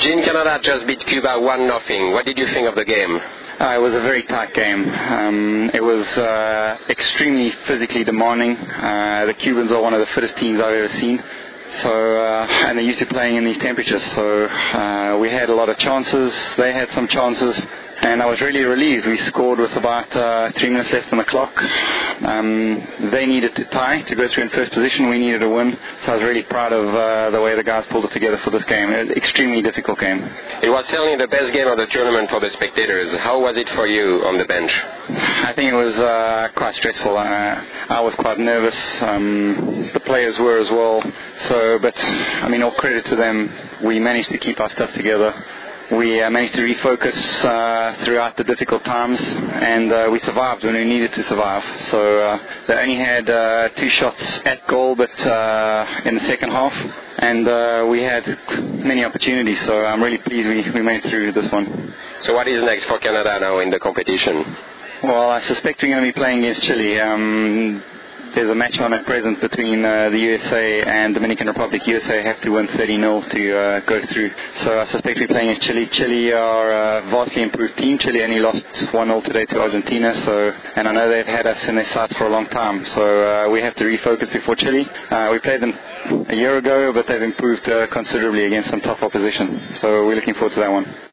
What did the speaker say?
Gene, Canada just beat Cuba 1-0. What did you think of the game? It was a very tight game. It was extremely physically demanding. The Cubans are one of the fittest teams I've ever seen. And they're used to playing in these temperatures. So we had a lot of chances. They had some chances. And I was really relieved. We scored with about 3 minutes left on the clock. They needed to tie to go through in first position. We needed a win. So I was really proud of the way the guys pulled it together for this game. It was an extremely difficult game. It was certainly the best game of the tournament for the spectators. How was it for you on the bench? I think it was quite stressful. I was quite nervous. The players were as well. But all credit to them. We managed to keep our stuff together. We managed to refocus throughout the difficult times, and we survived when we needed to survive. So they only had 2 shots at goal, but in the second half, and we had many opportunities. So I'm really pleased we made it through this one. So what is next for Canada now in the competition? Well, I suspect we're going to be playing against Chile. There's a match on at present between the USA and Dominican Republic. USA have to win 30-0 to go through. So I suspect we're playing against Chile. Chile are a vastly improved team. Chile only lost 1-0 today to Argentina. And I know they've had us in their sights for a long time. So we have to refocus before Chile. We played them a year ago, but they've improved considerably against some tough opposition. So we're looking forward to that one.